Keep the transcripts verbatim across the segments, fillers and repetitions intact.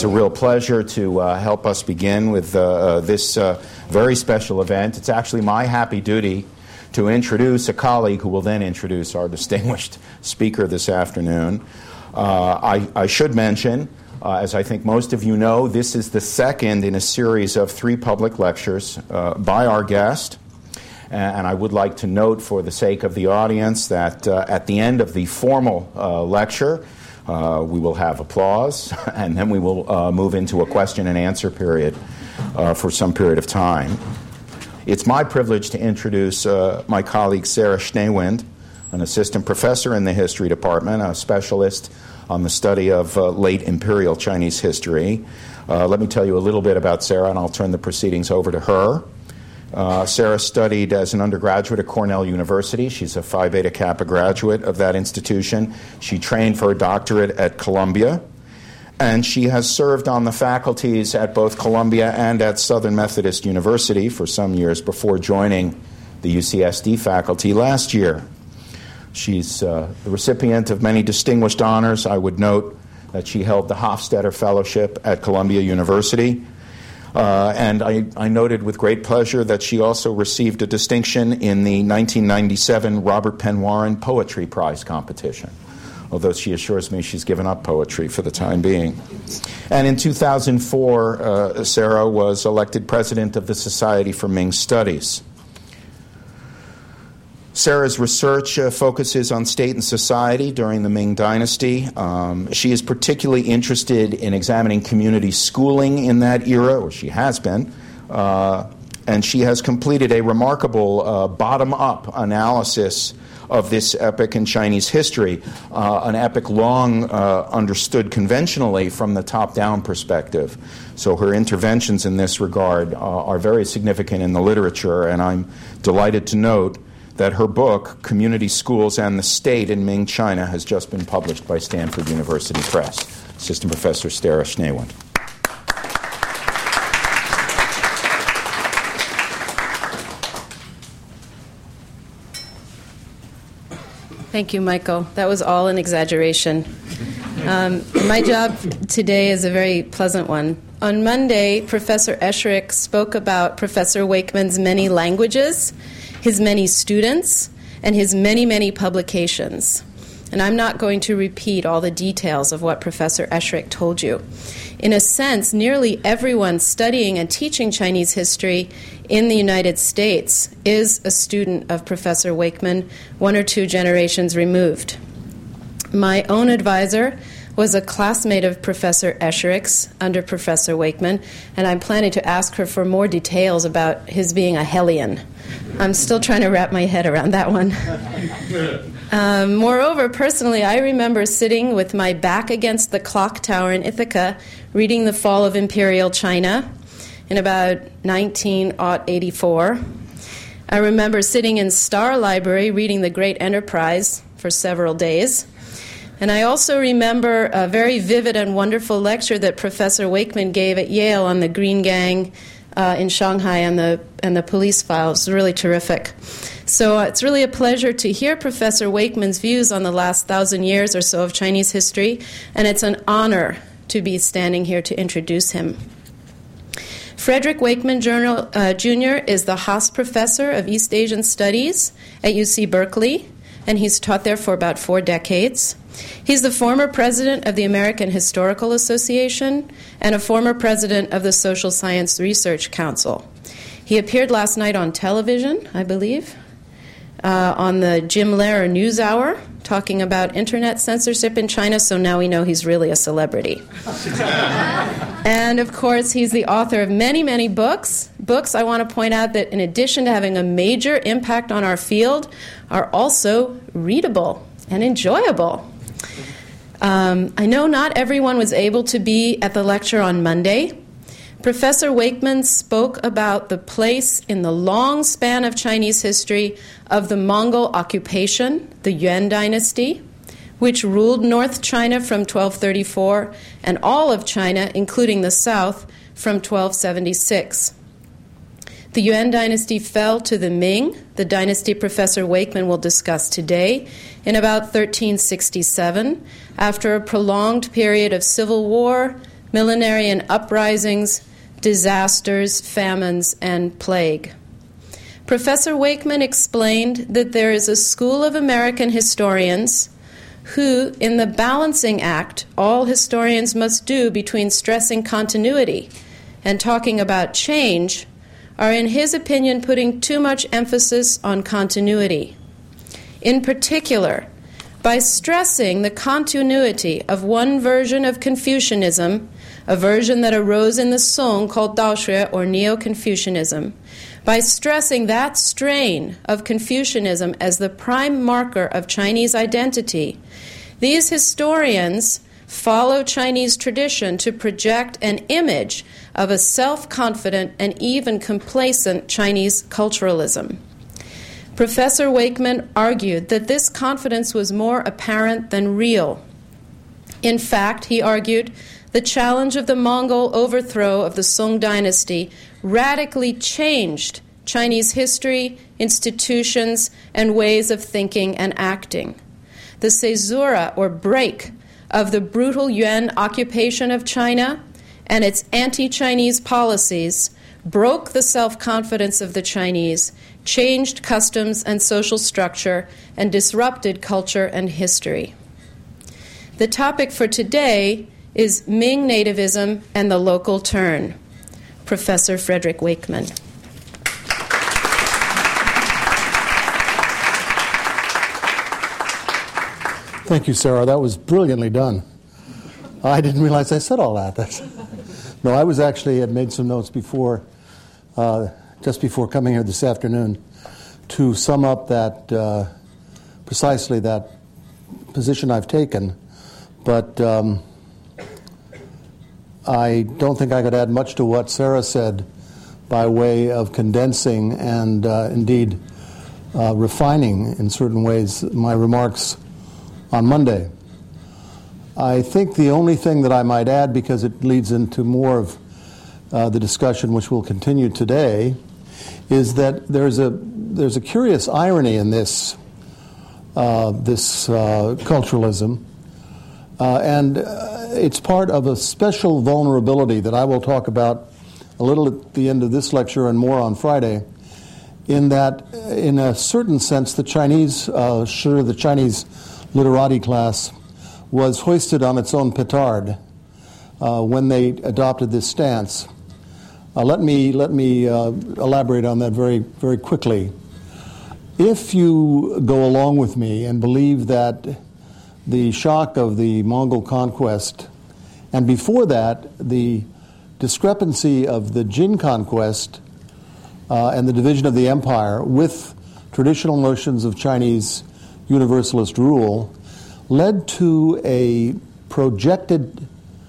a real pleasure to uh, help us begin with uh, this uh, very special event. It's actually my happy duty to introduce a colleague who will then introduce our distinguished speaker this afternoon. Uh, I, I should mention, uh, as I think most of you know, this is the second in a series of three public lectures uh, by our guest. And I would like to note for the sake of the audience that uh, at the end of the formal uh, lecture, uh, we will have applause, and then we will uh, move into a question and answer period uh, for some period of time. It's my privilege to introduce uh, my colleague Sarah Schneewind, an assistant professor in the history department, a specialist on the study of uh, late imperial Chinese history. Uh, let me tell you a little bit about Sarah, and I'll turn the proceedings over to her. Uh, Sarah studied as an undergraduate at Cornell University. She's a Phi Beta Kappa graduate of that institution. She trained for a doctorate at Columbia, and she has served on the faculties at both Columbia and at Southern Methodist University for some years before joining the U C S D faculty last year. She's uh, the recipient of many distinguished honors. I would note that she held the Hofstadter Fellowship at Columbia University. Uh, and I, I noted with great pleasure that she also received a distinction in the nineteen ninety-seven Robert Penn Warren Poetry Prize competition, although she assures me she's given up poetry for the time being. And in two thousand four, uh, Sarah was elected president of the Society for Ming Studies. Sarah's research uh, focuses on state and society during the Ming Dynasty. Um, she is particularly interested in examining community schooling in that era, or she has been, uh, and she has completed a remarkable uh, bottom-up analysis of this epoch in Chinese history, uh, an epoch long uh, understood conventionally from the top-down perspective. So her interventions in this regard uh, are very significant in the literature, and I'm delighted to note that her book, Community Schools and the State in Ming China, has just been published by Stanford University Press. Assistant Professor Sarah Schneewind. Thank you, Michael. That was all an exaggeration. Um, my job today is a very pleasant one. On Monday, Professor Esherick spoke about Professor Wakeman's many languages, his many students, and his many, many publications. And I'm not going to repeat all the details of what Professor Esherick told you. In a sense, nearly everyone studying and teaching Chinese history in the United States is a student of Professor Wakeman, one or two generations removed. My own advisor was a classmate of Professor Esherick's under Professor Wakeman, and I'm planning to ask her for more details about his being a hellion. I'm still trying to wrap my head around that one. Um, moreover, personally, I remember sitting with my back against the clock tower in Ithaca, reading The Fall of Imperial China in about nineteen eighty-four. I remember sitting in Star Library reading The Great Enterprise for several days. And I also remember a very vivid and wonderful lecture that Professor Wakeman gave at Yale on the Green Gang uh, in Shanghai and the and the police files. It was really terrific. So uh, it's really a pleasure to hear Professor Wakeman's views on the last thousand years or so of Chinese history, and it's an honor to be standing here to introduce him. Frederick Wakeman Journal, uh, Junior is the Haas Professor of East Asian Studies at U C Berkeley, and he's taught there for about four decades. He's the former president of the American Historical Association and a former president of the Social Science Research Council. He appeared last night on television, I believe, uh, on the Jim Lehrer NewsHour, talking about internet censorship in China, so now we know he's really a celebrity. And, of course, he's the author of many, many books. Books, I want to point out that in addition to having a major impact on our field, are also readable and enjoyable. Um, I know not everyone was able to be at the lecture on Monday. Professor Wakeman spoke about the place in the long span of Chinese history of the Mongol occupation, the Yuan dynasty, which ruled North China from twelve thirty-four and all of China, including the south, from twelve seventy-six. The Yuan dynasty fell to the Ming, the dynasty Professor Wakeman will discuss today, in about thirteen sixty-seven, after a prolonged period of civil war, millenarian uprisings, disasters, famines, and plague. Professor Wakeman explained that there is a school of American historians who, in the balancing act all historians must do between stressing continuity and talking about change, are, in his opinion, putting too much emphasis on continuity. In particular, by stressing the continuity of one version of Confucianism, a version that arose in the Song called Daoshui, or Neo-Confucianism, by stressing that strain of Confucianism as the prime marker of Chinese identity, these historians follow Chinese tradition to project an image of a self-confident and even complacent Chinese culturalism. Professor Wakeman argued that this confidence was more apparent than real. In fact, he argued, the challenge of the Mongol overthrow of the Song dynasty radically changed Chinese history, institutions, and ways of thinking and acting. The caesura, or break, of the brutal Yuan occupation of China and its anti-Chinese policies broke the self-confidence of the Chinese, changed customs and social structure, and disrupted culture and history. The topic for today is Ming nativism and the local turn. Professor Frederick Wakeman. Thank you, Sarah. That was brilliantly done. I didn't realize I said all that. That's, no, I was actually had made some notes before, uh, just before coming here this afternoon, to sum up that uh, precisely that position I've taken. But um, I don't think I could add much to what Sarah said by way of condensing and uh, indeed uh, refining in certain ways my remarks on Monday. I think the only thing that I might add, because it leads into more of uh, the discussion which will continue today, is that there's a there's a curious irony in this uh, this uh, culturalism, uh, and uh, it's part of a special vulnerability that I will talk about a little at the end of this lecture and more on Friday. In that, in a certain sense, the Chinese, uh, sure, the Chinese literati class was hoisted on its own petard uh, when they adopted this stance. Uh, let me let me uh, elaborate on that very very quickly. If you go along with me and believe that the shock of the Mongol conquest, and before that the discrepancy of the Jin conquest uh, and the division of the empire with traditional notions of Chinese universalist rule, led to a projected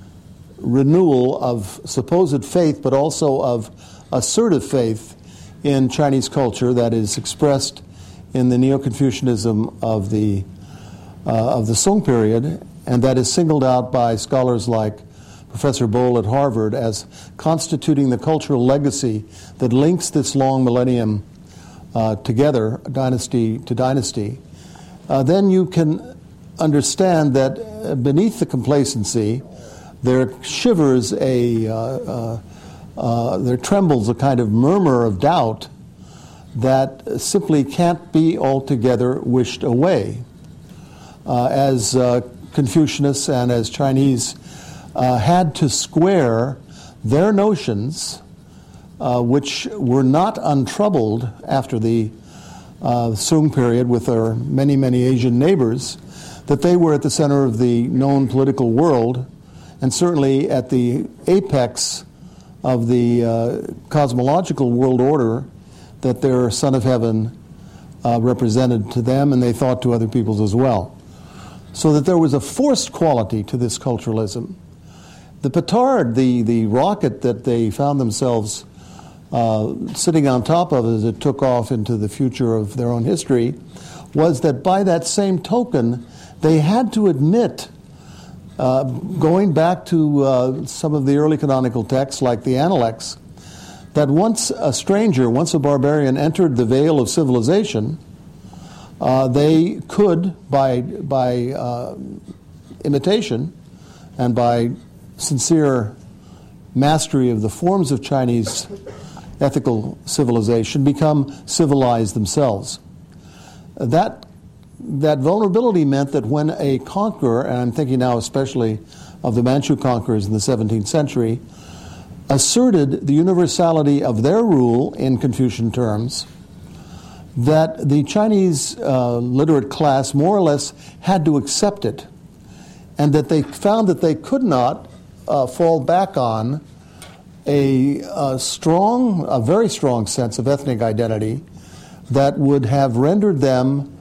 renewal of supposed faith, but also of assertive faith in Chinese culture that is expressed in the Neo-Confucianism of the uh, of the Song period, and that is singled out by scholars like Professor Bohl at Harvard as constituting the cultural legacy that links this long millennium uh, together, dynasty to dynasty. Uh, then you can understand that beneath the complacency, there shivers a, uh, uh, uh, there trembles a kind of murmur of doubt that simply can't be altogether wished away. Uh, as uh, Confucianists and as Chinese uh, had to square their notions, uh, which were not untroubled after the uh, Song period with their many, many Asian neighbors, that they were at the center of the known political world, and certainly at the apex of the uh, cosmological world order that their Son of Heaven uh, represented to them, and they thought to other peoples as well. So that there was a forced quality to this culturalism. The petard, the, the rocket that they found themselves uh, sitting on top of as it took off into the future of their own history, was that by that same token, they had to admit, uh, going back to uh, some of the early canonical texts like the Analects, that once a stranger, once a barbarian entered the veil of civilization, uh, they could, by, by uh, imitation and by sincere mastery of the forms of Chinese ethical civilization become civilized themselves. That, that vulnerability meant that when a conqueror, and I'm thinking now especially of the Manchu conquerors in the seventeenth century, asserted the universality of their rule in Confucian terms, that the Chinese uh, literate class more or less had to accept it, and that they found that they could not uh, fall back on a, a strong, a very strong sense of ethnic identity that would have rendered them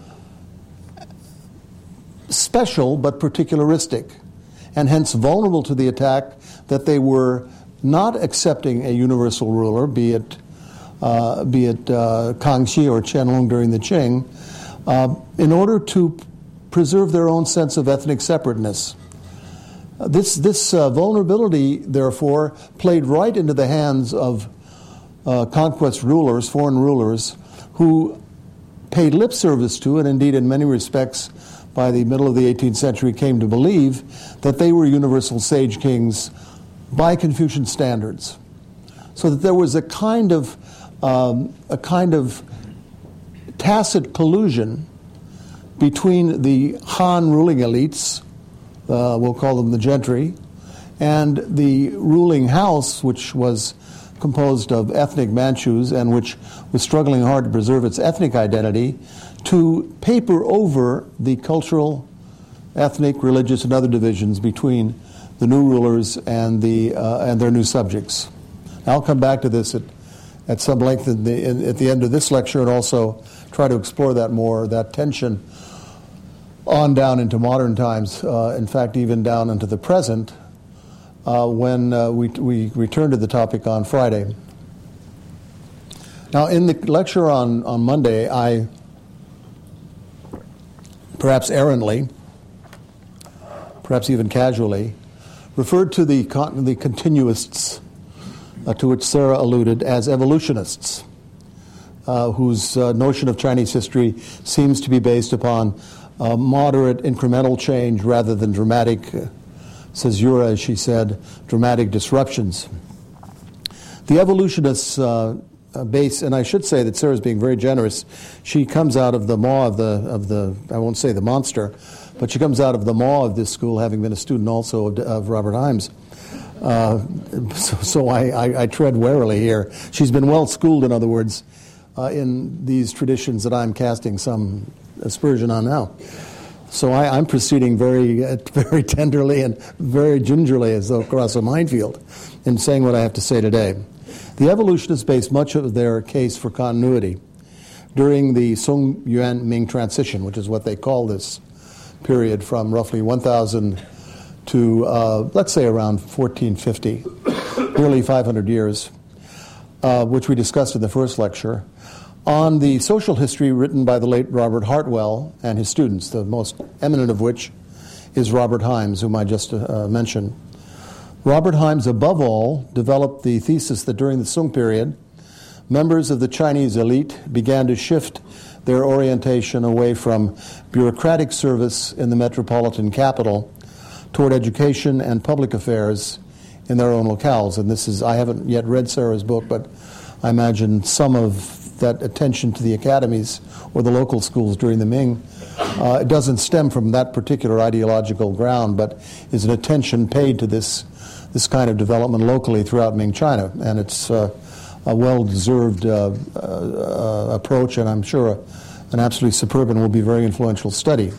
special but particularistic, and hence vulnerable to the attack that they were not accepting a universal ruler, be it uh, be it uh, Kangxi or Qianlong during the Qing, uh, in order to preserve their own sense of ethnic separateness. Uh, this this uh, vulnerability, therefore, played right into the hands of uh, conquest rulers, foreign rulers, who paid lip service to, and indeed in many respects by the middle of the eighteenth century came to believe, that they were universal sage kings by Confucian standards. So that there was a kind of um, a kind of tacit collusion between the Han ruling elites, uh, we'll call them the gentry, and the ruling house, which was composed of ethnic Manchus and which was struggling hard to preserve its ethnic identity, to paper over the cultural, ethnic, religious, and other divisions between the new rulers and the uh, and their new subjects. I'll come back to this at, at some length in the, in, at the end of this lecture, and also try to explore that more, that tension on down into modern times, uh, in fact, even down into the present, uh, when uh, we, we return to the topic on Friday. Now, in the lecture on, on Monday, I, perhaps errantly, perhaps even casually, referred to the, con- the continuists, uh, to which Sarah alluded, as evolutionists, uh, whose uh, notion of Chinese history seems to be based upon uh, moderate incremental change rather than dramatic, uh, says Yura, as she said, dramatic disruptions. The evolutionists uh, base, and I should say that Sarah's being very generous, she comes out of the maw of the, of the I won't say the monster, but she comes out of the maw of this school, having been a student also of, of Robert Himes. Uh, so so I, I, I tread warily here. She's been well schooled, in other words, uh, in these traditions that I'm casting some aspersion on now. So I, I'm proceeding very, uh, very tenderly and very gingerly, as though across a minefield, in saying what I have to say today. The evolutionists base much of their case for continuity during the Song Yuan Ming transition, which is what they call this period from roughly one thousand to, uh, let's say, around fourteen fifty, nearly five hundred years, uh, which we discussed in the first lecture, on the social history written by the late Robert Hartwell and his students, the most eminent of which is Robert Himes, whom I just uh, mentioned. Robert Himes, above all, developed the thesis that during the Song period, members of the Chinese elite began to shift their orientation away from bureaucratic service in the metropolitan capital toward education and public affairs in their own locales. And this is, I haven't yet read Sarah's book, but I imagine some of that attention to the academies or the local schools during the Ming, uh, it doesn't stem from that particular ideological ground, but is an attention paid to this this kind of development locally throughout Ming China. And it's uh, a well-deserved uh, uh, approach, and I'm sure a, an absolutely superb and will be very influential study.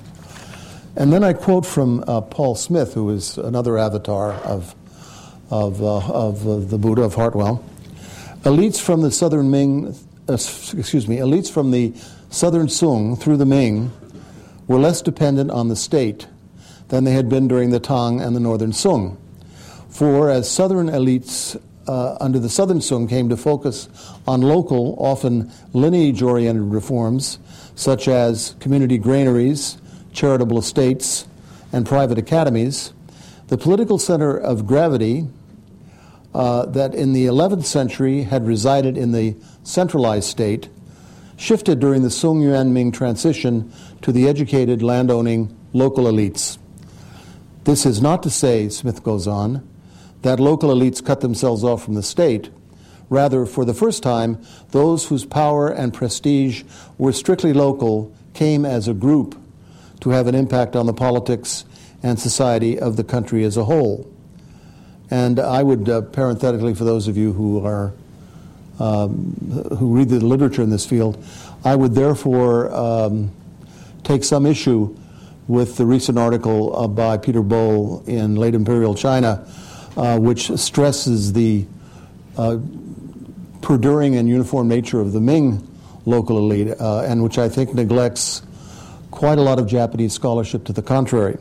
And then I quote from uh, Paul Smith, who is another avatar of of, uh, of uh, the Buddha of Hartwell. Elites from the southern Ming, uh, excuse me, elites from the southern Song through the Ming were less dependent on the state than they had been during the Tang and the northern Song. For as southern elites uh, under the southern Song came to focus on local, often lineage-oriented reforms, such as community granaries, charitable estates, and private academies, the political center of gravity uh, that in the eleventh century had resided in the centralized state shifted during the Song-Yuan Ming transition to the educated, landowning local elites. This is not to say, Smith goes on, that local elites cut themselves off from the state. Rather, for the first time, those whose power and prestige were strictly local came as a group to have an impact on the politics and society of the country as a whole. And I would, uh, parenthetically, for those of you who are um, who read the literature in this field, I would therefore um, take some issue with the recent article uh, by Peter Bohl in Late Imperial China, uh, which stresses the uh, perduring and uniform nature of the Ming local elite, uh, and which I think neglects quite a lot of Japanese scholarship to the contrary.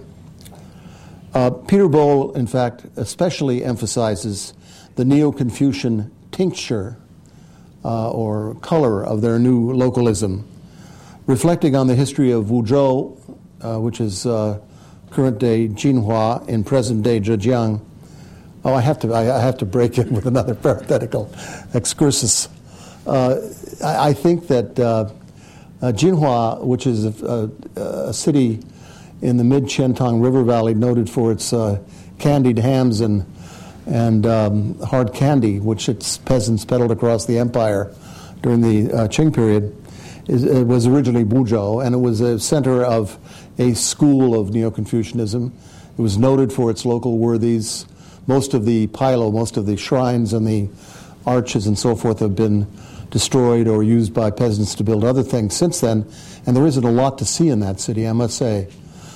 Uh, Peter Bohl, in fact, especially emphasizes the Neo-Confucian tincture uh, or color of their new localism, reflecting on the history of Wuzhou, uh, which is uh, current-day Jinhua in present-day Zhejiang. Oh, I have to I, I have to break in with another parenthetical excursus. Uh, I, I think that uh, uh, Jinhua, which is a, a, a city in the mid-Qiantang River Valley, noted for its uh, candied hams and and um, hard candy, which its peasants peddled across the empire during the uh, Qing period, is, it was originally Buzhou, and it was a center of a school of Neo-Confucianism. It was noted for its local worthies. Most of the pailo, most of the shrines and the arches and so forth have been destroyed or used by peasants to build other things since then, and there isn't a lot to see in that city, I must say.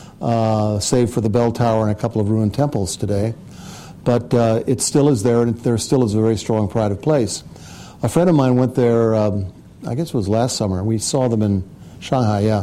Uh, save for the bell tower and a couple of ruined temples today. But uh, it still is there, and there still is a very strong pride of place. A friend of mine went there, um, I guess it was last summer. We saw them in Shanghai, yeah.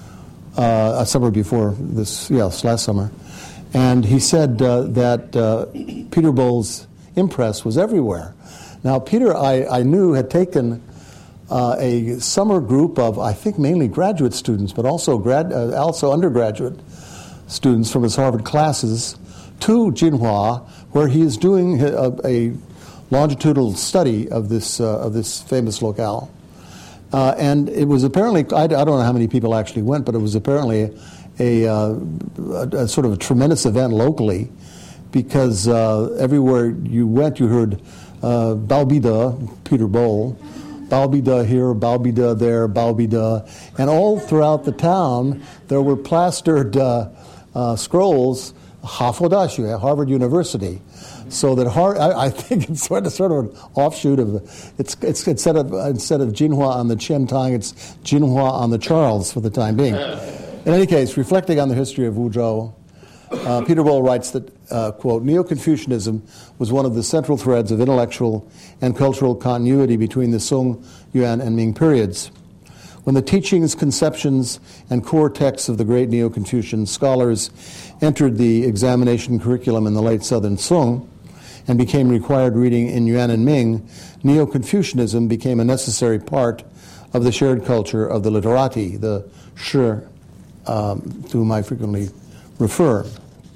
Uh, a summer before this, yes, last summer. And he said uh, that uh, Peter Bohl's impress was everywhere. Now, Peter, I, I knew, had taken uh, a summer group of, I think, mainly graduate students, but also grad, uh, also undergraduate students from his Harvard classes to Jinhua, where he is doing a, a longitudinal study of this uh, of this famous locale. Uh, and it was apparently, I, I don't know how many people actually went, but it was apparently a, uh, a, a sort of a tremendous event locally, because uh, everywhere you went, you heard uh, Baobida, Peter Bohl, Baobida here, Baobida there, Baobida, and all throughout the town there were plastered uh, uh, scrolls, Hafodashu at Harvard University, so that Har- I, I think it's sort of, sort of an offshoot of it's it's instead of instead of Jinhua on the Qiantang, it's Jinhua on the Charles for the time being. In any case, reflecting on the history of Wuzhou, uh, Peter Bohl writes that, uh, quote, Neo-Confucianism was one of the central threads of intellectual and cultural continuity between the Song, Yuan, and Ming periods. When the teachings, conceptions, and core texts of the great Neo-Confucian scholars entered the examination curriculum in the late Southern Song and became required reading in Yuan and Ming, Neo-Confucianism became a necessary part of the shared culture of the literati, the shi, um, to whom I frequently refer.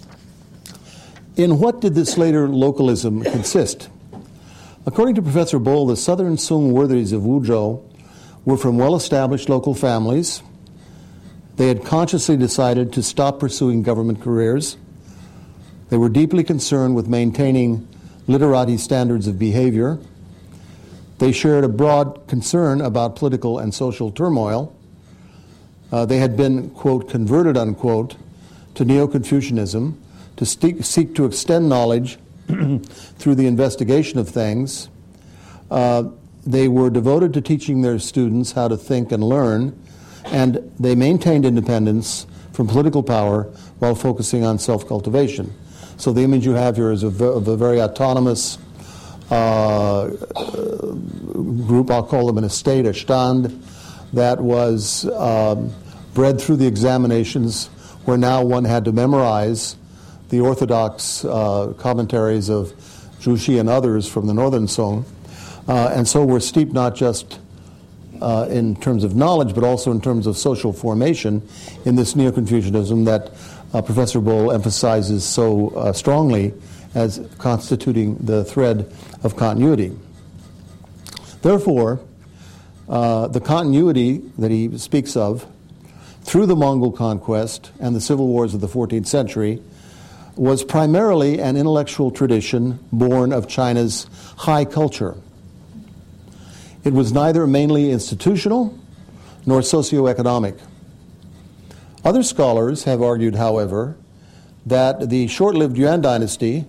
In what did this later localism consist? According to Professor Bohl, the Southern Song worthies of Wuzhou were from well-established local families. They had consciously decided to stop pursuing government careers. They were deeply concerned with maintaining literati standards of behavior. They shared a broad concern about political and social turmoil. Uh, they had been, quote, converted, unquote, to Neo-Confucianism, to seek, seek to extend knowledge through the investigation of things. Uh, they were devoted to teaching their students how to think and learn, and they maintained independence from political power while focusing on self-cultivation. So the image you have here is of a, of a very autonomous uh, group, I'll call them an estate, a stand, that was um, bred through the examinations, where now one had to memorize the orthodox uh, commentaries of Zhu Xi and others from the Northern Song. Uh, and so we're steeped not just uh, in terms of knowledge, but also in terms of social formation in this Neo-Confucianism that uh, Professor Bohl emphasizes so uh, strongly as constituting the thread of continuity. Therefore, uh, the continuity that he speaks of through the Mongol conquest and the civil wars of the fourteenth century was primarily an intellectual tradition born of China's high culture. It was neither mainly institutional nor socioeconomic. Other scholars have argued, however, that the short-lived Yuan dynasty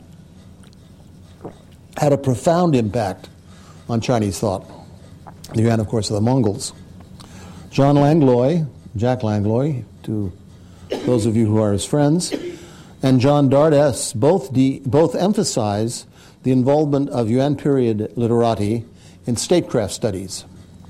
had a profound impact on Chinese thought. The Yuan, of course, are the Mongols. John Langlois, Jack Langlois, to those of you who are his friends, and John Dardess both, de- both emphasize the involvement of Yuan period literati in statecraft studies.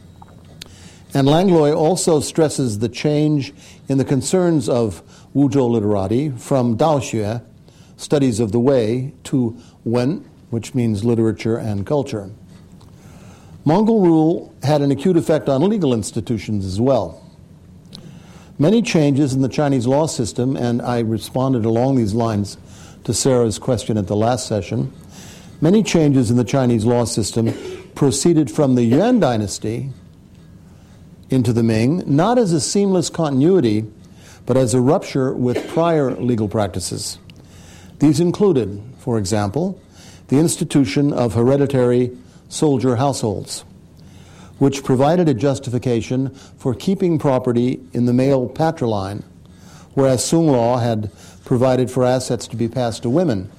And Langlois also stresses the change in the concerns of Wuzhou literati from Daoxue, studies of the way, to Wen, which means literature and culture. Mongol rule had an acute effect on legal institutions as well. Many changes in the Chinese law system, and I responded along these lines to Sarah's question at the last session, many changes in the Chinese law system proceeded from the Yuan dynasty into the Ming, not as a seamless continuity, but as a rupture with prior legal practices. These included, for example, the institution of hereditary soldier households, which provided a justification for keeping property in the male patriline, whereas Sung law had provided for assets to be passed to women.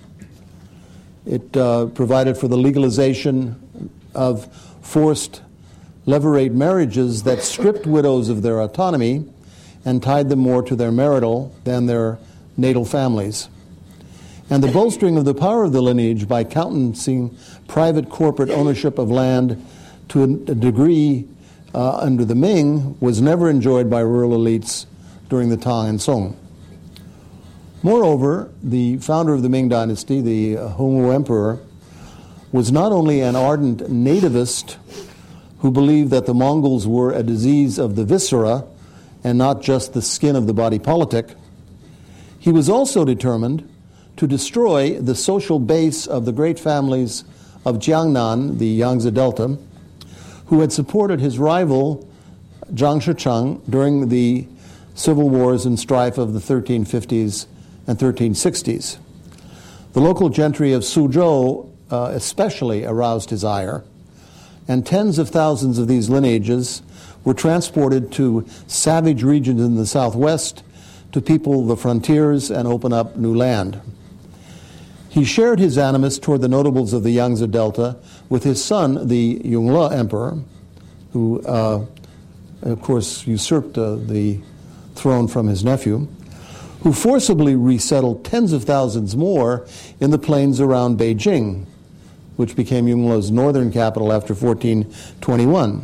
It uh, provided for the legalization of forced levirate marriages that stripped widows of their autonomy and tied them more to their marital than their natal families. And the bolstering of the power of the lineage by countenancing private corporate ownership of land to a degree uh, under the Ming was never enjoyed by rural elites during the Tang and Song. Moreover, the founder of the Ming dynasty, the uh, Hongwu Emperor, was not only an ardent nativist who believed that the Mongols were a disease of the viscera and not just the skin of the body politic, he was also determined to destroy the social base of the great families of Jiangnan, the Yangtze Delta, who had supported his rival Zhang Shicheng during the civil wars and strife of the thirteen fifties and thirteen sixties. The local gentry of Suzhou uh, especially aroused his ire, and tens of thousands of these lineages were transported to savage regions in the southwest to people the frontiers and open up new land. He shared his animus toward the notables of the Yangtze Delta with his son, the Yongle Emperor, who, uh, of course, usurped uh, the throne from his nephew, who forcibly resettled tens of thousands more in the plains around Beijing, which became Yongle's northern capital after fourteen twenty-one.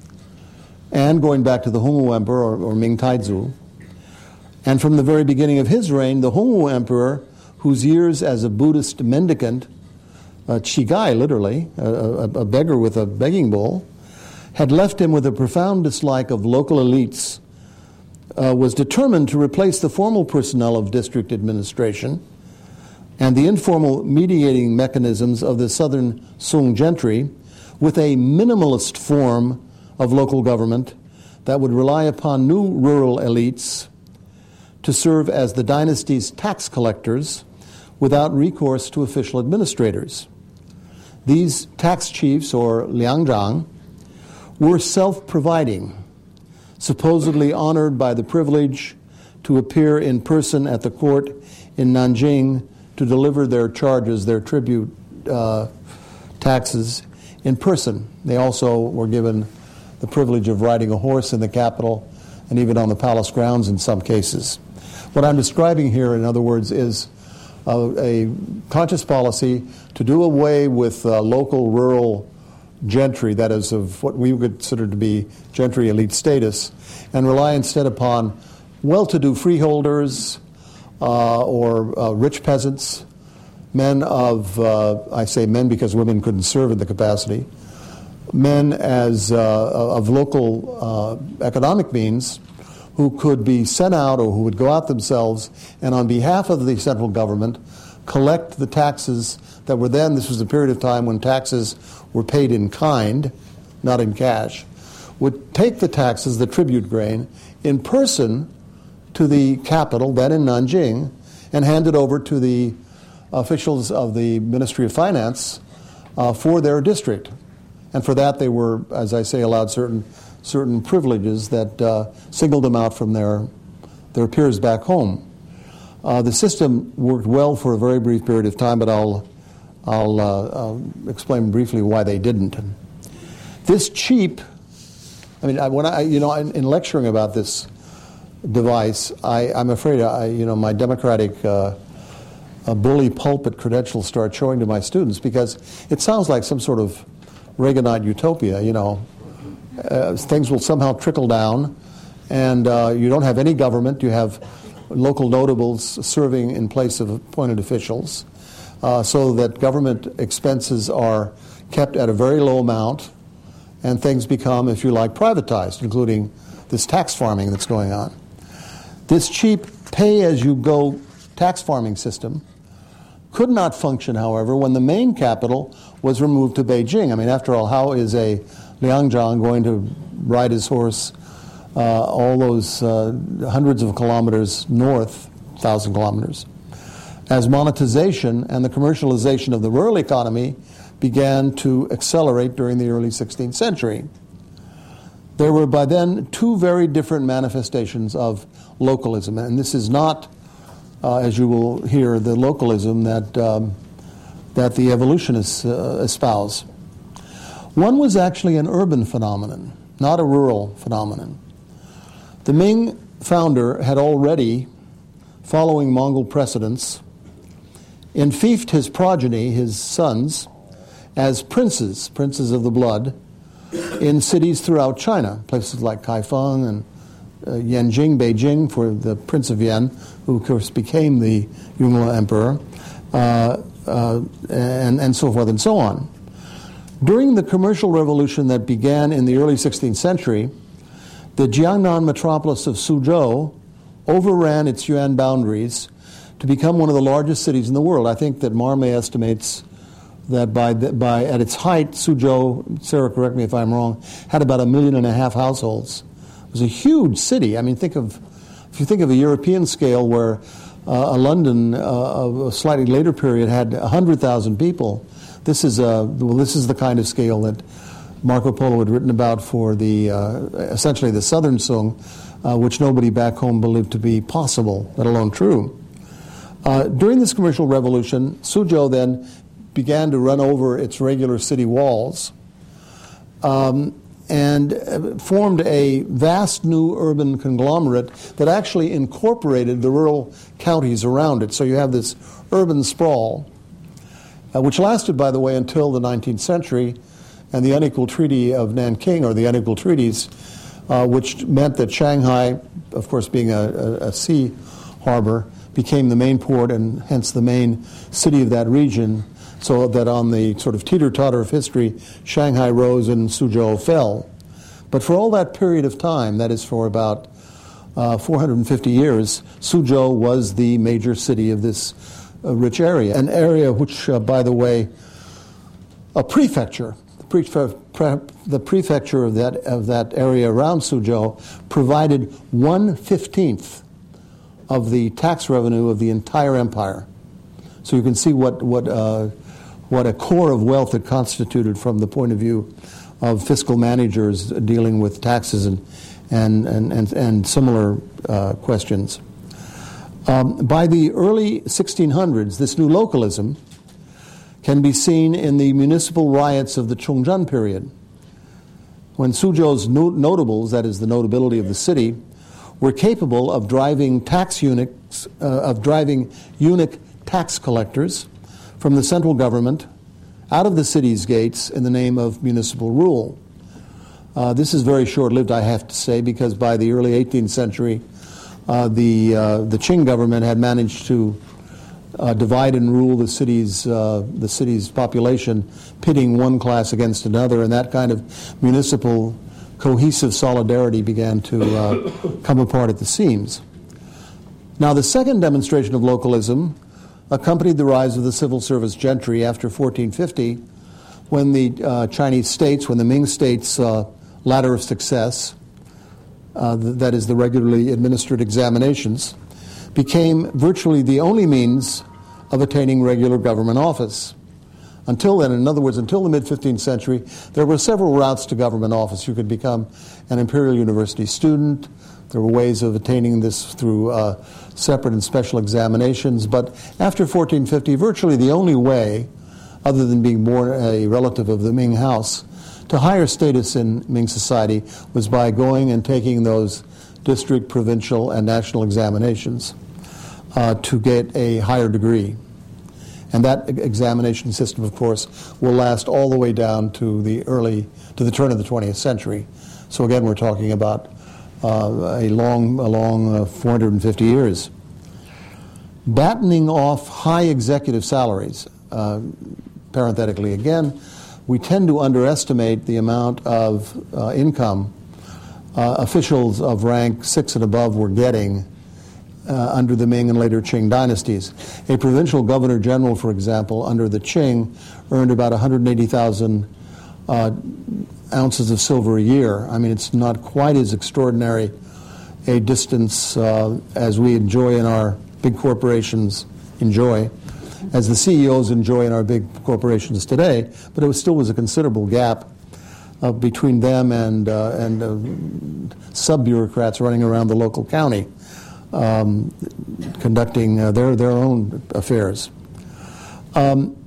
And going back to the Hongwu Emperor, or, or Ming Taizu, and from the very beginning of his reign, the Hongwu Emperor, whose years as a Buddhist mendicant, a chigai literally, a, a, a beggar with a begging bowl, had left him with a profound dislike of local elites, uh, was determined to replace the formal personnel of district administration and the informal mediating mechanisms of the southern Sung gentry with a minimalist form of local government that would rely upon new rural elites to serve as the dynasty's tax collectors without recourse to official administrators. These tax chiefs, or liangzhang, were self-providing, supposedly honored by the privilege to appear in person at the court in Nanjing to deliver their charges, their tribute uh, taxes, in person. They also were given the privilege of riding a horse in the capital and even on the palace grounds in some cases. What I'm describing here, in other words, is uh, a conscious policy to do away with uh, local rural gentry, that is of what we would consider to be gentry elite status, and rely instead upon well-to-do freeholders uh, or uh, rich peasants, men of, uh, I say men because women couldn't serve in the capacity, men as uh, of local uh, economic means who could be sent out or who would go out themselves and on behalf of the central government collect the taxes that were then, this was a period of time when taxes were paid in kind, not in cash, would take the taxes, the tribute grain, in person to the capital, then in Nanjing, and hand it over to the officials of the Ministry of Finance uh, for their district. And for that, they were, as I say, allowed certain certain privileges that uh, singled them out from their their peers back home. Uh, the system worked well for a very brief period of time, but I'll I'll, uh, I'll explain briefly why they didn't. This cheap, I mean, I, when I you know in, in lecturing about this device, I, I'm afraid I you know my democratic uh, uh, bully pulpit credentials start showing to my students, because it sounds like some sort of Reaganite utopia. You know, uh, things will somehow trickle down, and uh, you don't have any government. You have local notables serving in place of appointed officials, uh, so that government expenses are kept at a very low amount, and things become, if you like, privatized, including this tax farming that's going on. This cheap pay-as-you-go tax farming system could not function, however, when the main capital was removed to Beijing. I mean, after all, how is a Liang Zhang going to ride his horse uh, all those uh, hundreds of kilometers north, thousand kilometers? As monetization and the commercialization of the rural economy began to accelerate during the early sixteenth century. There were by then two very different manifestations of localism, and this is not, uh, as you will hear, the localism that um, that the evolutionists uh, espouse. One was actually an urban phenomenon, not a rural phenomenon. The Ming founder had already, following Mongol precedents, enfeoffed his progeny, his sons, as princes, princes of the blood, in cities throughout China, places like Kaifeng and uh, Yanjing, Beijing, for the Prince of Yan, who of course became the Yongle Emperor, uh, uh, and, and so forth and so on. During the commercial revolution that began in the early sixteenth century, the Jiangnan metropolis of Suzhou overran its Yuan boundaries to become one of the largest cities in the world. I think that Marmay estimates that by, the, by at its height, Suzhou, Sarah, correct me if I'm wrong, had about a million and a half households. It was a huge city. I mean, think of, if you think of a European scale where uh, a London uh, of a slightly later period had one hundred thousand people, this is, a, well, this is the kind of scale that Marco Polo had written about for the, uh, essentially the Southern Sung, uh, which nobody back home believed to be possible, let alone true. Uh, during this commercial revolution, Suzhou then began to run over its regular city walls um, and formed a vast new urban conglomerate that actually incorporated the rural counties around it. So you have this urban sprawl, uh, which lasted, by the way, until the nineteenth century and the unequal Treaty of Nanking, or the unequal treaties, uh, which meant that Shanghai, of course being a, a, a sea harbor, became the main port and hence the main city of that region, so that on the sort of teeter-totter of history, Shanghai rose and Suzhou fell. But for all that period of time, that is for about uh, four hundred fifty years, Suzhou was the major city of this uh, rich area, an area which, uh, by the way, a prefecture, the, prefe- pre- the prefecture of that, of that area around Suzhou provided one fifteenth of the tax revenue of the entire empire. So you can see what what uh, what a core of wealth it constituted from the point of view of fiscal managers dealing with taxes and and and and, and similar uh, questions. Um, by the early sixteen hundreds, this new localism can be seen in the municipal riots of the Chongzhen period, when Suzhou's no- notables, that is the notability of the city, were capable of driving tax eunuchs, uh, of driving eunuch tax collectors from the central government out of the city's gates in the name of municipal rule. Uh, this is very short-lived, I have to say, because by the early eighteenth century, uh, the uh, the Qing government had managed to uh, divide and rule the city's uh, the city's population, pitting one class against another, and that kind of municipal cohesive solidarity began to uh, come apart at the seams. Now, the second demonstration of localism accompanied the rise of the civil service gentry after fourteen fifty, when the uh, Chinese states, when the Ming states' uh, ladder of success, uh, th- that is the regularly administered examinations, became virtually the only means of attaining regular government office. Until then, in other words, until the mid-fifteenth century, there were several routes to government office. You could become an Imperial University student. There were ways of attaining this through uh, separate and special examinations. But after fourteen fifty, virtually the only way, other than being born a relative of the Ming House, to higher status in Ming society was by going and taking those district, provincial, and national examinations uh, to get a higher degree. And that examination system, of course, will last all the way down to the early, to the turn of the twentieth century. So again, we're talking about uh, a long, a long uh, four hundred fifty years. Battening off high executive salaries, uh, parenthetically again, we tend to underestimate the amount of uh, income uh, officials of rank six and above were getting Uh, under the Ming and later Qing dynasties. A provincial governor general, for example, under the Qing earned about one hundred eighty thousand uh, ounces of silver a year. I mean, it's not quite as extraordinary a distance uh, as we enjoy in our big corporations enjoy, as the C E Os enjoy in our big corporations today, but it was, still was a considerable gap uh, between them and, uh, and uh, sub-bureaucrats running around the local county. Um, conducting uh, their their own affairs. Um,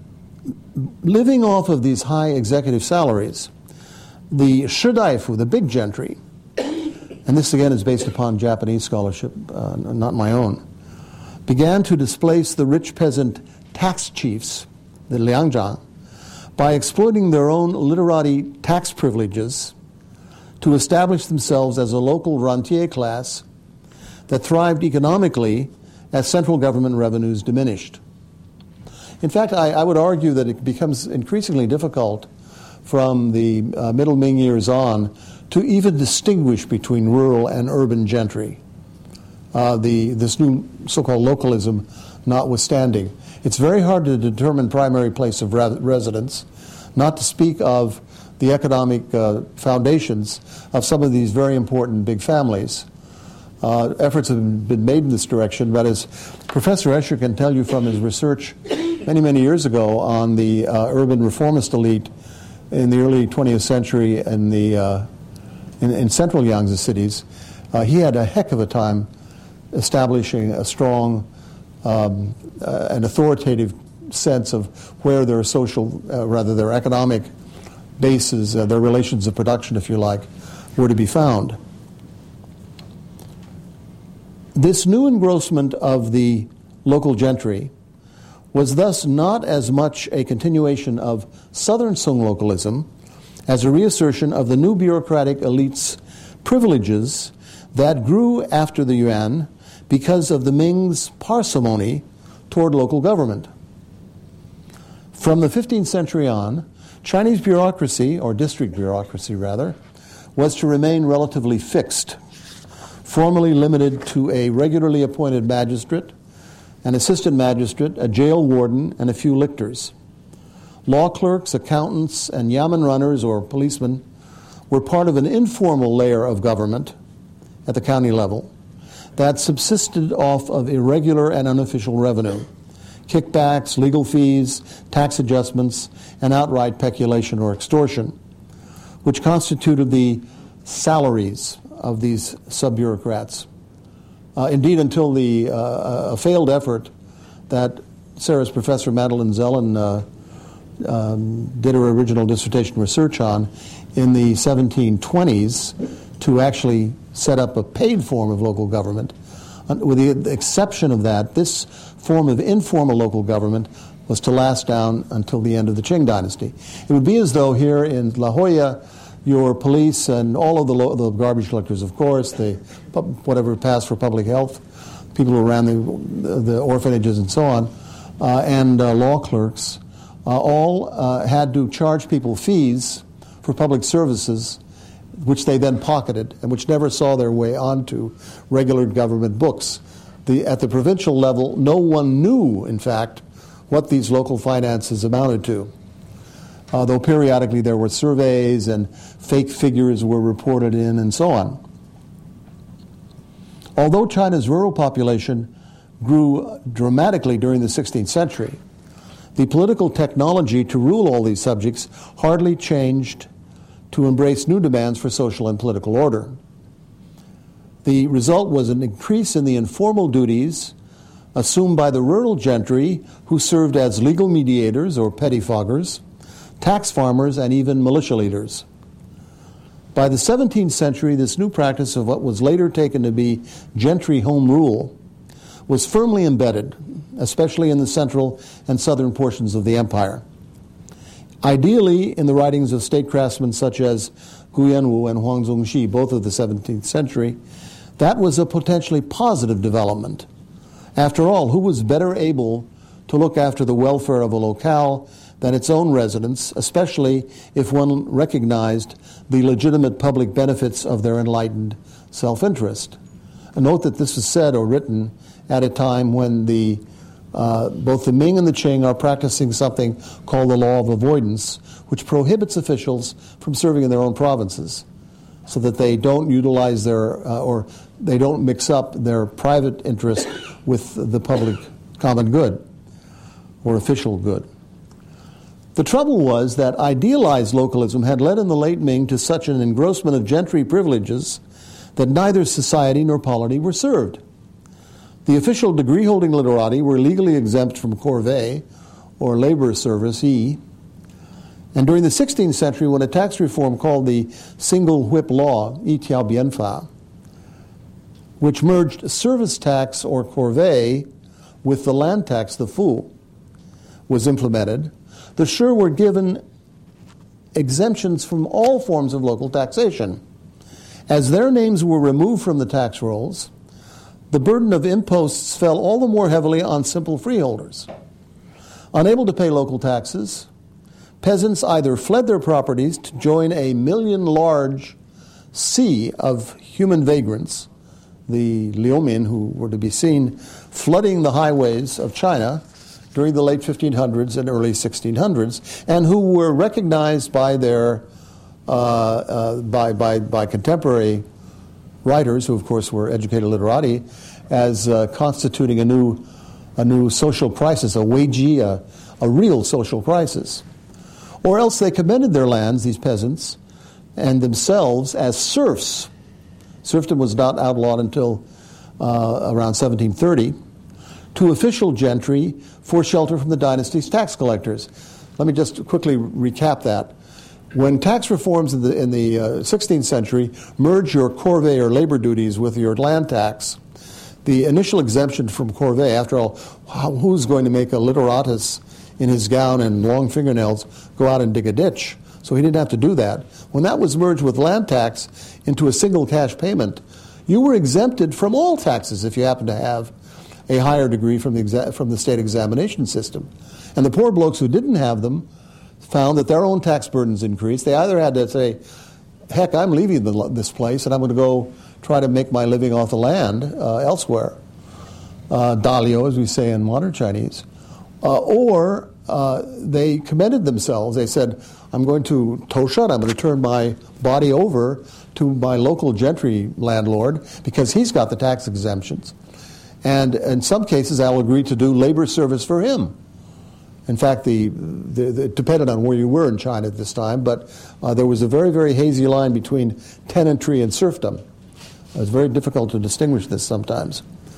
living off of these high executive salaries, the shidaifu, the big gentry, and this again is based upon Japanese scholarship, uh, not my own, began to displace the rich peasant tax chiefs, the liangzhang, by exploiting their own literati tax privileges to establish themselves as a local rentier class that thrived economically as central government revenues diminished. In fact, I, I would argue that it becomes increasingly difficult from the uh, middle Ming years on to even distinguish between rural and urban gentry. Uh, the, this new so-called localism notwithstanding. It's very hard to determine primary place of re- residence, not to speak of the economic uh, foundations of some of these very important big families. Uh, efforts have been made in this direction, but as Professor Escher can tell you from his research many, many years ago on the uh, urban reformist elite in the early twentieth century in, the, uh, in, in central Yangtze cities, uh, he had a heck of a time establishing a strong um, uh, and authoritative sense of where their social, uh, rather their economic bases, uh, their relations of production, if you like, were to be found. This new engrossment of the local gentry was thus not as much a continuation of Southern Sung localism as a reassertion of the new bureaucratic elite's privileges that grew after the Yuan because of the Ming's parsimony toward local government. From the fifteenth century on, Chinese bureaucracy, or district bureaucracy rather, was to remain relatively fixed, formally limited to a regularly appointed magistrate, an assistant magistrate, a jail warden, and a few lictors. Law clerks, accountants, and yamen runners, or policemen, were part of an informal layer of government at the county level that subsisted off of irregular and unofficial revenue, kickbacks, legal fees, tax adjustments, and outright peculation or extortion, which constituted the salaries of these sub-bureaucrats. Uh, indeed, until the uh, a failed effort that Sarah's Professor Madeline Zellen uh, um, did her original dissertation research on in the seventeen twenties to actually set up a paid form of local government. Uh, with the exception of that, this form of informal local government was to last down until the end of the Qing dynasty. It would be as though here in La Jolla, your police and all of the, lo- the garbage collectors, of course, the whatever passed for public health, people who ran the, the orphanages and so on, uh, and uh, law clerks, uh, all uh, had to charge people fees for public services, which they then pocketed and which never saw their way onto regular government books. The, at the provincial level, no one knew, in fact, what these local finances amounted to. Uh, though periodically there were surveys and fake figures were reported in and so on. Although China's rural population grew dramatically during the sixteenth century, the political technology to rule all these subjects hardly changed to embrace new demands for social and political order. The result was an increase in the informal duties assumed by the rural gentry who served as legal mediators or pettifoggers, tax farmers, and even militia leaders. By the seventeenth century, this new practice of what was later taken to be gentry home rule was firmly embedded, especially in the central and southern portions of the empire. Ideally, in the writings of state craftsmen such as Gu Yanwu and Huang Zongxi, both of the seventeenth century, that was a potentially positive development. After all, who was better able to look after the welfare of a locale than its own residents, especially if one recognized the legitimate public benefits of their enlightened self-interest? Note that this was said or written at a time when the uh, both the Ming and the Qing are practicing something called the law of avoidance, which prohibits officials from serving in their own provinces, so that they don't utilize their uh, or they don't mix up their private interest with the public common good or official good. The trouble was that idealized localism had led in the late Ming to such an engrossment of gentry privileges that neither society nor polity were served. The official degree-holding literati were legally exempt from corvée, or labor service, E. And during the sixteenth century, when a tax reform called the Single Whip Law, Yi Tiao Bian Fa, which merged service tax, or corvée, with the land tax, the fu, was implemented, the Shi were given exemptions from all forms of local taxation. As their names were removed from the tax rolls, the burden of imposts fell all the more heavily on simple freeholders. Unable to pay local taxes, peasants either fled their properties to join a million-large sea of human vagrants, the Liumin, who were to be seen flooding the highways of China during the late fifteen hundreds and early sixteen hundreds, and who were recognized by their uh, uh, by, by, by contemporary writers, who of course were educated literati, as uh, constituting a new a new social crisis, a weiji, a, a real social crisis. Or else they commended their lands, these peasants, and themselves as serfs. Serfdom was not outlawed until uh, around seventeen thirty, to official gentry for shelter from the dynasty's tax collectors. Let me just quickly recap that. When tax reforms in the, in the uh, sixteenth century merged your corvée or labor duties with your land tax, the initial exemption from corvée, after all, who's going to make a literatus in his gown and long fingernails go out and dig a ditch? So he didn't have to do that. When that was merged with land tax into a single cash payment, you were exempted from all taxes if you happened to have a higher degree from the exa- from the state examination system. And the poor blokes who didn't have them found that their own tax burdens increased. They either had to say, heck, I'm leaving the, this place and I'm going to go try to make my living off the land uh, elsewhere, uh, dalio, as we say in modern Chinese, uh, or uh, they commended themselves. They said, I'm going to toshut, I'm going to turn my body over to my local gentry landlord because he's got the tax exemptions. And in some cases, I'll agree to do labor service for him. In fact, the, the, the, it depended on where you were in China at this time, but uh, there was a very, very hazy line between tenantry and serfdom. It was very difficult to distinguish this sometimes.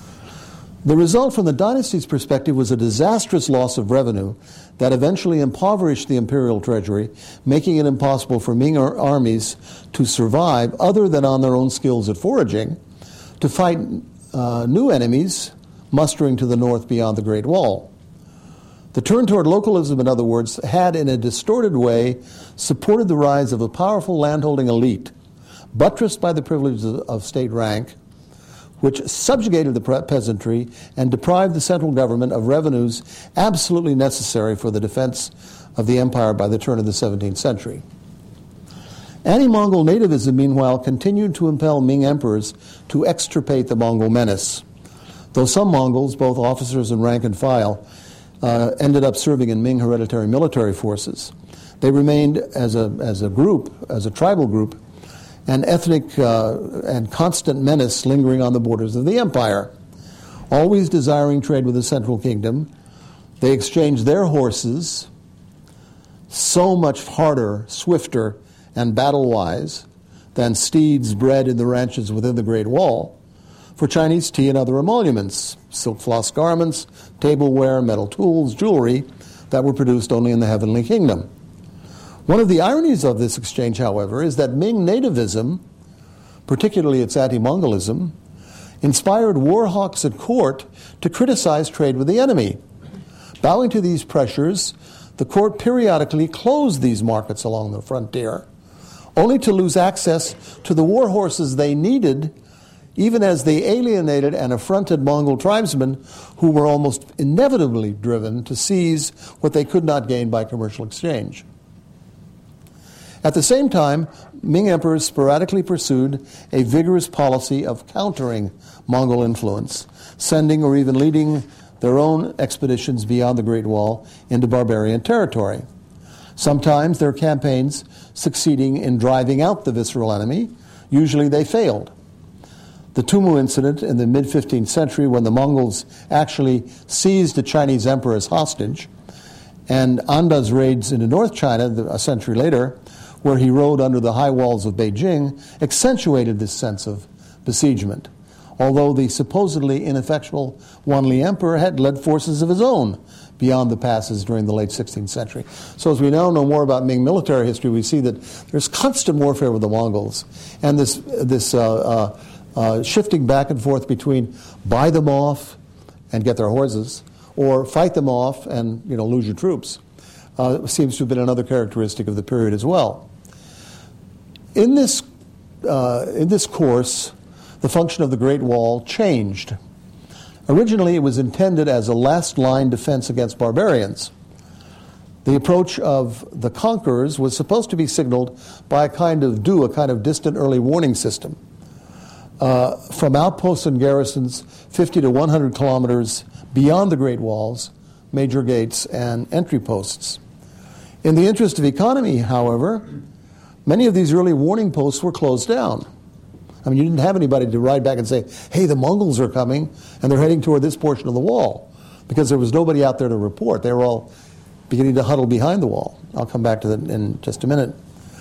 The result from the dynasty's perspective was a disastrous loss of revenue that eventually impoverished the imperial treasury, making it impossible for Ming armies to survive other than on their own skills at foraging, to fight uh, new enemies mustering to the north beyond the Great Wall. The turn toward localism, in other words, had in a distorted way supported the rise of a powerful landholding elite, buttressed by the privileges of state rank, which subjugated the peasantry and deprived the central government of revenues absolutely necessary for the defense of the empire by the turn of the seventeenth century. Anti-Mongol nativism, meanwhile, continued to impel Ming emperors to extirpate the Mongol menace, though some Mongols, both officers and rank and file, uh, ended up serving in Ming hereditary military forces. They remained as a, as a group, as a tribal group, an ethnic uh, and constant menace lingering on the borders of the empire. Always desiring trade with the Central Kingdom, they exchanged their horses, so much harder, swifter, and battle-wise than steeds bred in the ranches within the Great Wall, for Chinese tea and other emoluments, silk floss garments, tableware, metal tools, jewelry that were produced only in the Heavenly Kingdom. One of the ironies of this exchange, however, is that Ming nativism, particularly its anti-Mongolism, inspired war hawks at court to criticize trade with the enemy. Bowing to these pressures, the court periodically closed these markets along the frontier, only to lose access to the war horses they needed, even as they alienated and affronted Mongol tribesmen who were almost inevitably driven to seize what they could not gain by commercial exchange. At the same time, Ming emperors sporadically pursued a vigorous policy of countering Mongol influence, sending or even leading their own expeditions beyond the Great Wall into barbarian territory. Sometimes their campaigns succeeding in driving out the visceral enemy, usually they failed. The Tumu incident in the mid-fifteenth century, when the Mongols actually seized a Chinese emperor as hostage, and Anda's raids into North China a century later, where he rode under the high walls of Beijing, accentuated this sense of besiegement, although the supposedly ineffectual Wanli Emperor had led forces of his own beyond the passes during the late sixteenth century. So as we now know more about Ming military history, we see that there's constant warfare with the Mongols, and this, this uh, uh, uh, shifting back and forth between buy them off and get their horses, or fight them off and, you know, lose your troops, uh, seems to have been another characteristic of the period as well. In this, uh, in this course, the function of the Great Wall changed. Originally, it was intended as a last-line defense against barbarians. The approach of the conquerors was supposed to be signaled by a kind of D U, a kind of distant early warning system, uh, from outposts and garrisons fifty to one hundred kilometers beyond the Great Walls, major gates, and entry posts. In the interest of economy, however, many of these early warning posts were closed down. I mean, you didn't have anybody to ride back and say, hey, the Mongols are coming, and they're heading toward this portion of the wall, because there was nobody out there to report. They were all beginning to huddle behind the wall. I'll come back to that in just a minute.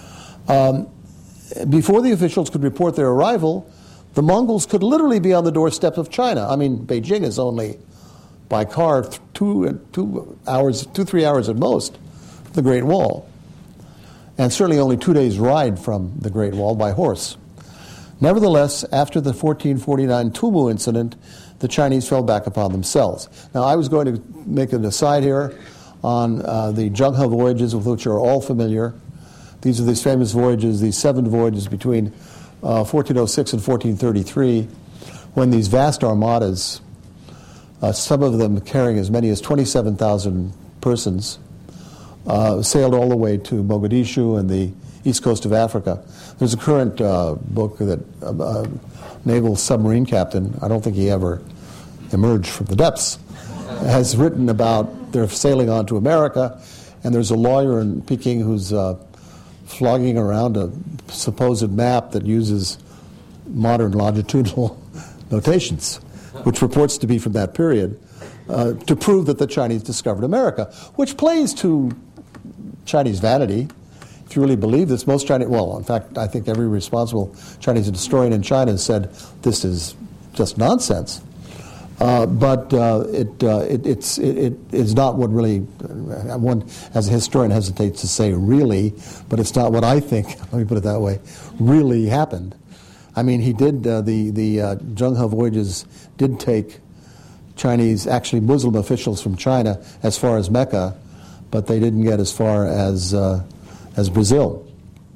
Um, before the officials could report their arrival, the Mongols could literally be on the doorstep of China. I mean, Beijing is only, by car, two, two hours, two, three hours at most, from the Great Wall, and certainly only two days' ride from the Great Wall by horse. Nevertheless, after the fourteen forty-nine Tumu incident, the Chinese fell back upon themselves. Now, I was going to make an aside here on uh, the Zheng He voyages, with which you're all familiar. These are these famous voyages, these seven voyages between uh, fourteen oh six and fourteen thirty-three, when these vast armadas, uh, some of them carrying as many as twenty-seven thousand persons, uh, sailed all the way to Mogadishu and the east coast of Africa. There's a current uh, book that a uh, uh, naval submarine captain, I don't think he ever emerged from the depths, has written about their sailing on to America, and there's a lawyer in Peking who's uh, flogging around a supposed map that uses modern longitudinal notations, which purports to be from that period, uh, to prove that the Chinese discovered America, which plays to Chinese vanity. If you really believe this, most Chinese, well, in fact, I think every responsible Chinese historian in China has said this is just nonsense. Uh, but uh, it, uh, it, it's, it, it is not what really, uh, one as a historian hesitates to say really, but it's not what I think, let me put it that way, really happened. I mean, he did, uh, the, the uh, Zheng He voyages did take Chinese, actually Muslim officials from China as far as Mecca, but they didn't get as far as uh, as Brazil.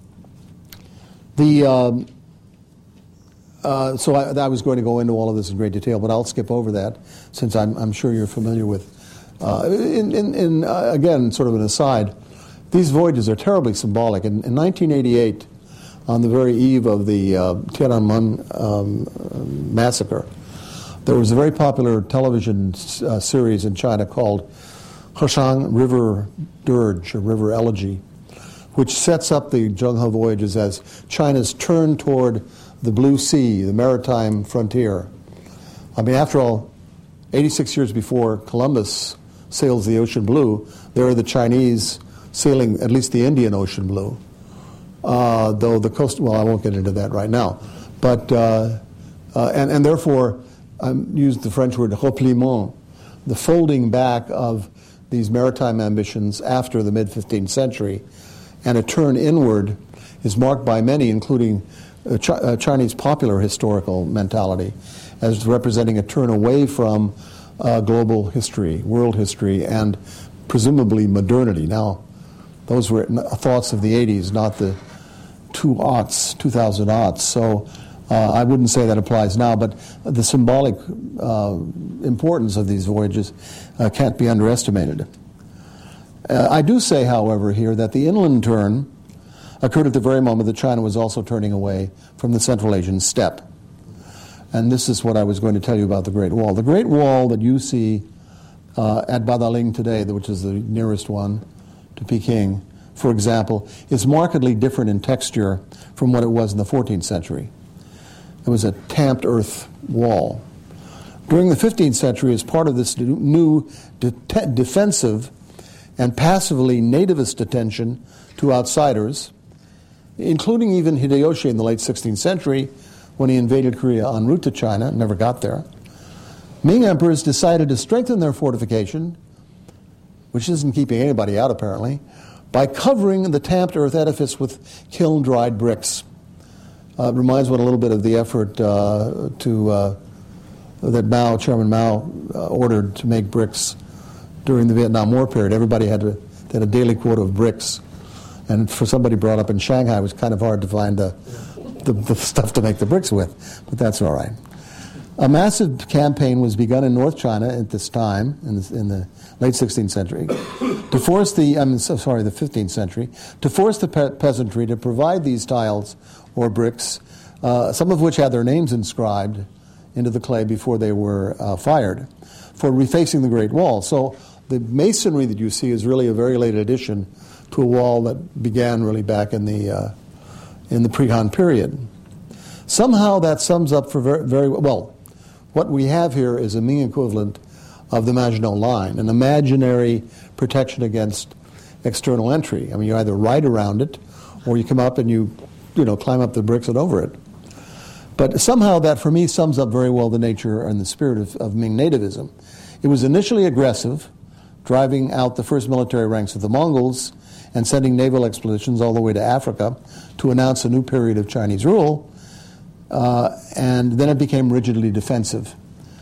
The um, uh, so I, I was going to go into all of this in great detail, but I'll skip over that since I'm, I'm sure you're familiar with. Uh, in, in, in uh, again, sort of an aside, these voyages are terribly symbolic. In, in nineteen eighty-eight, on the very eve of the uh, Tiananmen um, massacre, there was a very popular television uh, series in China called Heshang River Dirge, or River Elegy, which sets up the Zheng He voyages as China's turn toward the Blue Sea, the maritime frontier. I mean, after all, eighty-six years before Columbus sails the ocean blue, there are the Chinese sailing at least the Indian Ocean blue. Uh, though the coast, well, I won't get into that right now. But, uh, uh, and, and therefore, I used the French word repliement, the folding back of these maritime ambitions after the mid-fifteenth century, and a turn inward is marked by many, including a Ch- a Chinese popular historical mentality, as representing a turn away from uh, global history, world history, and presumably modernity. Now, those were thoughts of the eighties, not the two aughts, two thousand aughts. So uh, I wouldn't say that applies now, but the symbolic uh, importance of these voyages uh, can't be underestimated. Uh, I do say, however, here that the inland turn occurred at the very moment that China was also turning away from the Central Asian steppe. And this is what I was going to tell you about the Great Wall. The Great Wall that you see uh, at Badaling today, which is the nearest one to Peking, for example, is markedly different in texture from what it was in the fourteenth century. It was a tamped earth wall. During the fifteenth century, as part of this new de- defensive and passively nativist attention to outsiders, including even Hideyoshi in the late sixteenth century, when he invaded Korea en route to China, never got there, Ming emperors decided to strengthen their fortification, which isn't keeping anybody out apparently, by covering the tamped earth edifice with kiln-dried bricks. Uh, it reminds one a little bit of the effort uh, to uh, that Mao, Chairman Mao, uh, ordered to make bricks during the Vietnam War period. Everybody had, to, they had a daily quota of bricks. And for somebody brought up in Shanghai, it was kind of hard to find the, the, the stuff to make the bricks with, but that's all right. A massive campaign was begun in North China at this time, in the, in the late sixteenth century, to force the, I'm so sorry, the fifteenth century, to force the pe- peasantry to provide these tiles or bricks, uh, some of which had their names inscribed into the clay before they were uh, fired, for refacing the Great Wall. So the masonry that you see is really a very late addition to a wall that began really back in the uh, in the pre-Han period. Somehow that sums up for very, very well. What we have here is a Ming equivalent of the Maginot Line, an imaginary protection against external entry. I mean, you either ride around it, or you come up and you, you know, climb up the bricks and over it. But somehow that, for me, sums up very well the nature and the spirit of, of Ming nativism. It was initially aggressive, driving out the first military ranks of the Mongols and sending naval expeditions all the way to Africa to announce a new period of Chinese rule. Uh, and then it became rigidly defensive,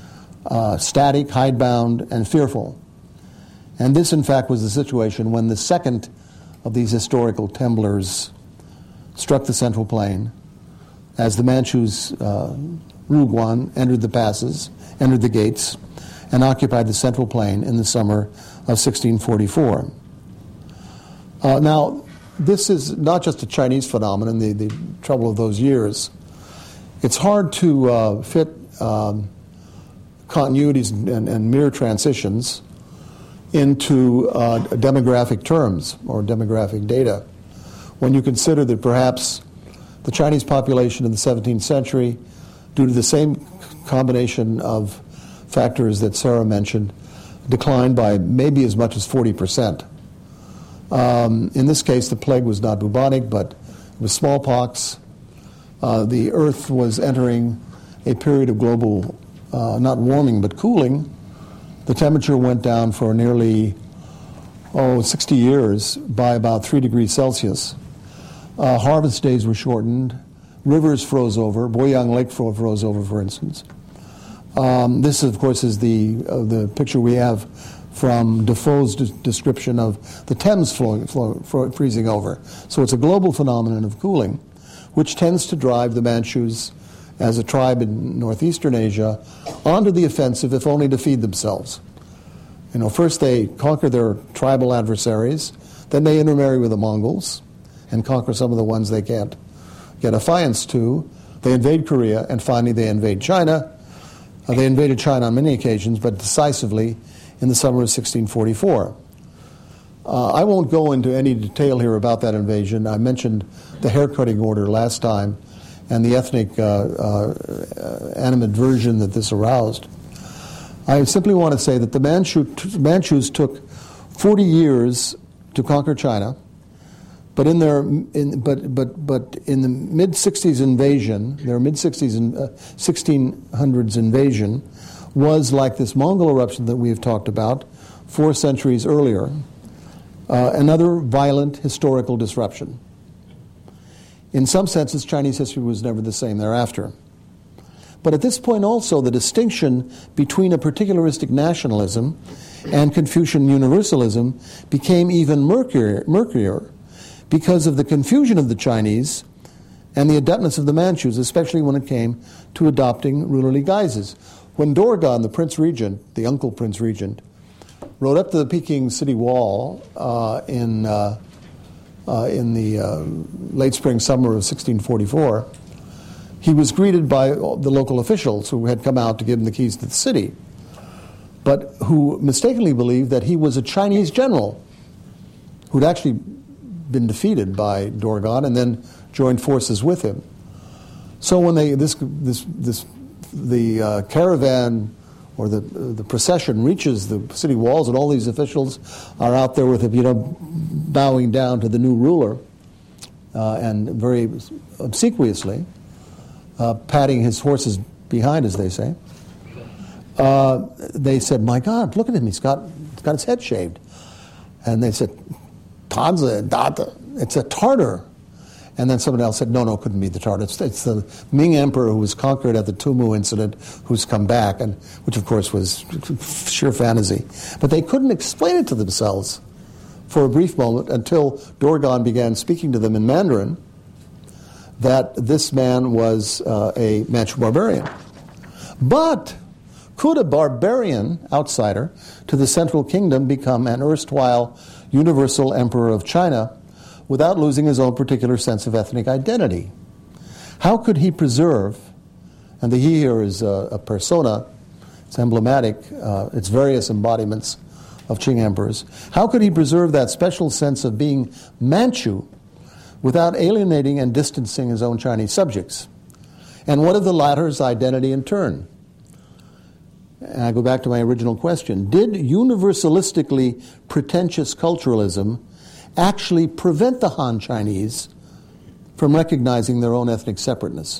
uh, static, hidebound, and fearful. And this, in fact, was the situation when the second of these historical temblors struck the Central Plain as the Manchus, uh, Ruguan, entered the passes, entered the gates, and occupied the Central Plain in the summer of sixteen forty-four. Uh, now, this is not just a Chinese phenomenon, the, the trouble of those years. It's hard to uh, fit um, continuities and, and mere transitions into uh, demographic terms or demographic data when you consider that perhaps the Chinese population in the seventeenth century, due to the same combination of factors that Sarah mentioned, declined by maybe as much as forty percent. Um, in this case, the plague was not bubonic, but it was smallpox. Uh, the Earth was entering a period of global, uh, not warming, but cooling. The temperature went down for nearly, oh, sixty years by about three degrees Celsius. Uh, harvest days were shortened. Rivers froze over. Boyang Lake fro- froze over, for instance. Um, this, of course, is the uh, the picture we have from Defoe's de- description of the Thames flowing, flow, fro- freezing over. So it's a global phenomenon of cooling, which tends to drive the Manchus as a tribe in northeastern Asia onto the offensive, if only to feed themselves. You know, first they conquer their tribal adversaries, then they intermarry with the Mongols and conquer some of the ones they can't get affiance to. They invade Korea, and finally they invade China. Uh, they invaded China on many occasions, but decisively in the summer of sixteen forty-four. Uh, I won't go into any detail here about that invasion. I mentioned the haircutting order last time and the ethnic uh, uh, animadversion that this aroused. I simply want to say that the Manchu, Manchus took forty years to conquer China, but in their in, but but but in the mid sixties invasion, their mid sixties and uh, sixteen hundreds invasion was like this Mongol eruption that we have talked about four centuries earlier, uh, another violent historical disruption. In some senses, Chinese history was never the same thereafter. But at this point also, the distinction between a particularistic nationalism and Confucian universalism became even murkier, murkier because of the confusion of the Chinese and the adeptness of the Manchus, especially when it came to adopting rulerly guises. When Doregon, the Prince Regent, the uncle Prince Regent, rode up to the Peking city wall uh, in, uh, uh, in the uh, late spring summer of sixteen forty-four, he was greeted by the local officials who had come out to give him the keys to the city, but who mistakenly believed that he was a Chinese general who'd actually been defeated by Doregon and then joined forces with him. So when they this this this the uh, caravan or the the procession reaches the city walls, and all these officials are out there with, you know, bowing down to the new ruler uh, and very obsequiously uh, patting his horses behind, as they say. Uh, they said, "My God, look at him! He's got he's got his head shaved." And they said, "Tanzi, Data, it's a Tartar." And then someone else said, no, no, it couldn't be the Tartar. It's, it's the Ming emperor who was conquered at the Tumu incident who's come back, and which, of course, was sheer fantasy. But they couldn't explain it to themselves for a brief moment until Doregon began speaking to them in Mandarin that this man was uh, a Manchu barbarian. But could a barbarian outsider to the Central Kingdom become an erstwhile universal emperor of China without losing his own particular sense of ethnic identity? How could he preserve, and the he here is a, a persona, it's emblematic, uh, it's various embodiments of Qing emperors, how could he preserve that special sense of being Manchu without alienating and distancing his own Chinese subjects? And what of the latter's identity in turn? And I go back to my original question. Did universalistically pretentious culturalism actually prevent the Han Chinese from recognizing their own ethnic separateness?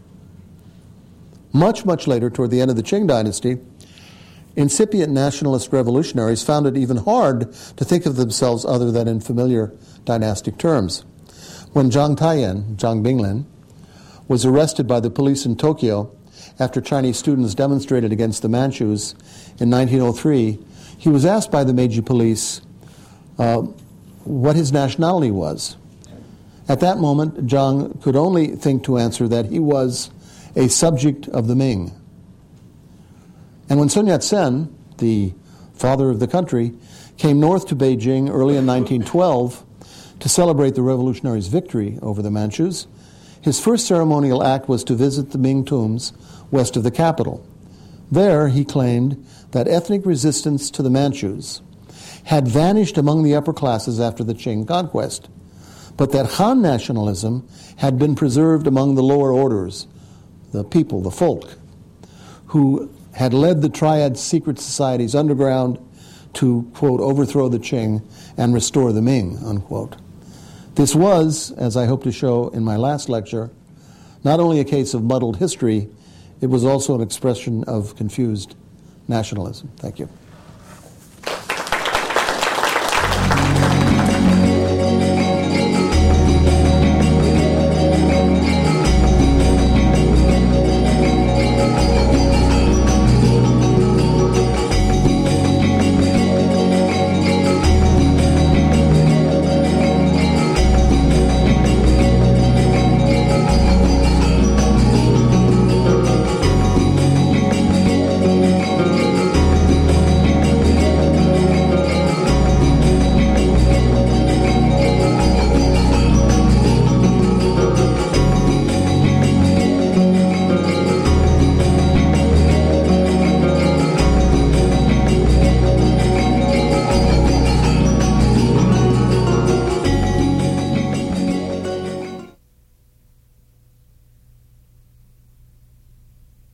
Much, much later, toward the end of the Qing dynasty, incipient nationalist revolutionaries found it even hard to think of themselves other than in familiar dynastic terms. When Zhang Taiyan, Zhang Binglin, was arrested by the police in Tokyo after Chinese students demonstrated against the Manchus in nineteen oh three, he was asked by the Meiji police uh, what his nationality was. At that moment, Zhang could only think to answer that he was a subject of the Ming. And when Sun Yat-sen, the father of the country, came north to Beijing early in nineteen twelve to celebrate the revolutionaries' victory over the Manchus, his first ceremonial act was to visit the Ming tombs west of the capital. There, he claimed that ethnic resistance to the Manchus had vanished among the upper classes after the Qing conquest, but that Han nationalism had been preserved among the lower orders, the people, the folk, who had led the Triad secret societies underground to, quote, overthrow the Qing and restore the Ming, unquote. This was, as I hope to show in my last lecture, not only a case of muddled history, it was also an expression of confused nationalism. Thank you.